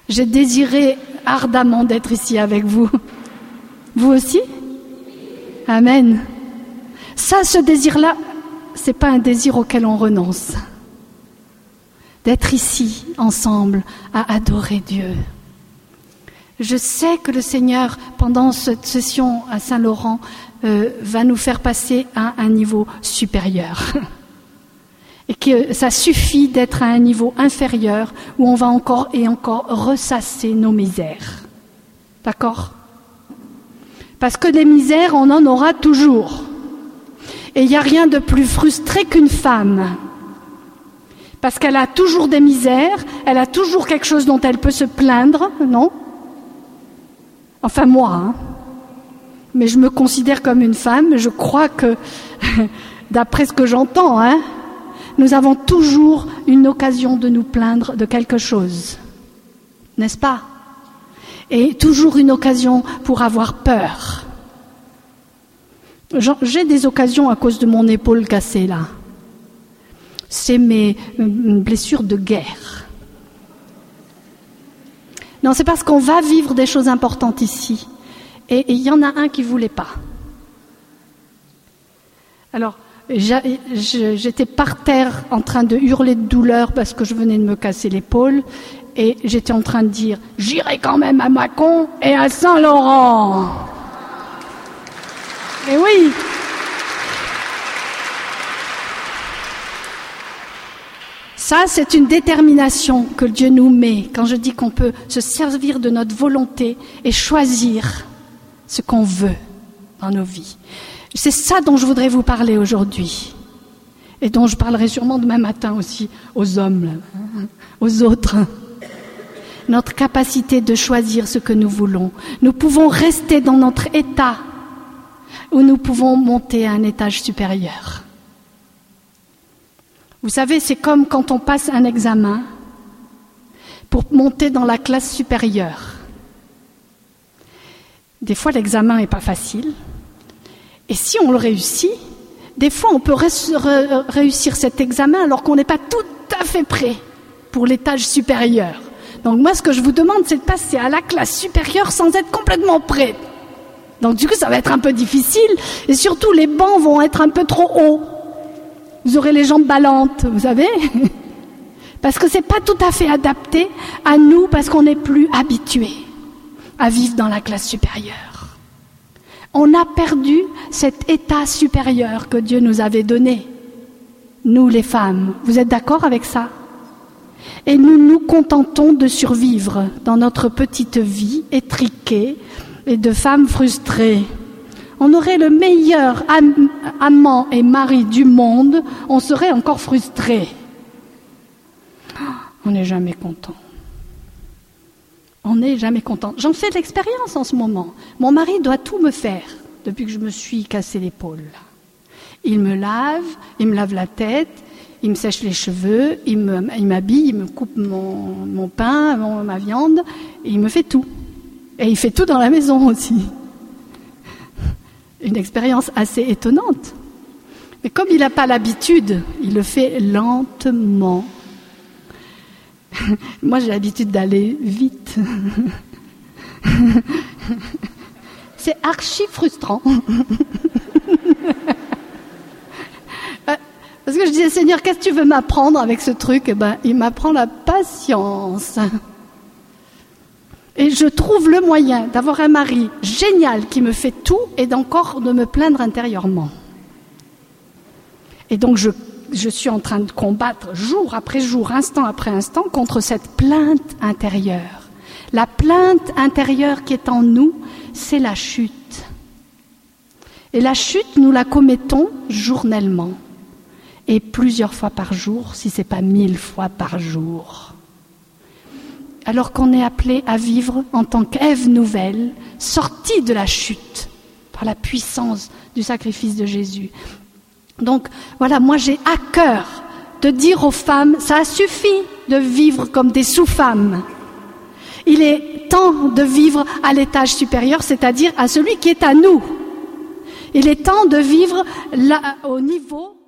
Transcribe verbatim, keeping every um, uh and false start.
J'ai désiré ardemment d'être ici avec vous. Vous aussi? Amen. Ça, ce désir-là, c'est pas un désir auquel on renonce. D'être ici, ensemble, à adorer Dieu. Je sais que le Seigneur, pendant cette session à Saint-Laurent, euh, va nous faire passer à un niveau supérieur. Et que ça suffit d'être à un niveau inférieur où on va encore et encore ressasser nos misères. D'accord? Parce que des misères, on en aura toujours. Et il n'y a rien de plus frustré qu'une femme. Parce qu'elle a toujours des misères, elle a toujours quelque chose dont elle peut se plaindre, non? Enfin moi, hein. Mais je me considère comme une femme, je crois que, d'après ce que j'entends, hein, nous avons toujours une occasion de nous plaindre de quelque chose, n'est-ce pas? Et toujours une occasion pour avoir peur. J'ai des occasions à cause de mon épaule cassée, là. C'est mes blessures de guerre. Non, c'est parce qu'on va vivre des choses importantes ici. Et il y en a un qui ne voulait pas. Alors, j'étais par terre en train de hurler de douleur parce que je venais de me casser l'épaule. Et j'étais en train de dire, j'irai quand même à Mâcon et à Saint-Laurent. Et oui. Ça, c'est une détermination que Dieu nous met quand je dis qu'on peut se servir de notre volonté et choisir ce qu'on veut dans nos vies. C'est ça dont je voudrais vous parler aujourd'hui et dont je parlerai sûrement demain matin aussi aux hommes, là, aux autres. Notre capacité de choisir ce que nous voulons. Nous pouvons rester dans notre état ou nous pouvons monter à un étage supérieur. Vous savez, c'est comme quand on passe un examen pour monter dans la classe supérieure. Des fois, l'examen n'est pas facile. Et si on le réussit, des fois, on peut ré- réussir cet examen alors qu'on n'est pas tout à fait prêt pour l'étage supérieur. Donc moi, ce que je vous demande, c'est de passer à la classe supérieure sans être complètement prêt. Donc du coup, ça va être un peu difficile. Et surtout, les bancs vont être un peu trop hauts. Vous aurez les jambes ballantes, vous savez, parce que c'est pas tout à fait adapté à nous, parce qu'on n'est plus habitué à vivre dans la classe supérieure. On a perdu cet état supérieur que Dieu nous avait donné, nous les femmes. Vous êtes d'accord avec ça? Et nous nous contentons de survivre dans notre petite vie étriquée et de femmes frustrées. On aurait le meilleur am- amant et mari du monde, on serait encore frustré. On n'est jamais content. On n'est jamais content. J'en fais de l'expérience en ce moment. Mon mari doit tout me faire depuis que je me suis cassé l'épaule. Il me lave, il me lave la tête, il me sèche les cheveux, il, me, il m'habille, il me coupe mon, mon pain, mon, ma viande, et il me fait tout. Et il fait tout dans la maison aussi. Une expérience assez étonnante. Mais comme il n'a pas l'habitude, il le fait lentement. Moi, j'ai l'habitude d'aller vite. C'est archi frustrant. Parce que je disais, Seigneur, qu'est-ce que tu veux m'apprendre avec ce truc? Eh ben, il m'apprend la patience. Et je trouve le moyen d'avoir un mari génial qui me fait tout et d'encore de me plaindre intérieurement. Et donc je, je suis en train de combattre jour après jour, instant après instant, contre cette plainte intérieure. La plainte intérieure qui est en nous, c'est la chute. Et la chute, nous la commettons journellement. Et plusieurs fois par jour, si ce n'est pas mille fois par jour. Alors qu'on est appelé à vivre en tant qu'Ève nouvelle, sortie de la chute, par la puissance du sacrifice de Jésus. Donc, voilà, moi j'ai à cœur de dire aux femmes, ça suffit de vivre comme des sous-femmes. Il est temps de vivre à l'étage supérieur, c'est-à-dire à celui qui est à nous. Il est temps de vivre là, au niveau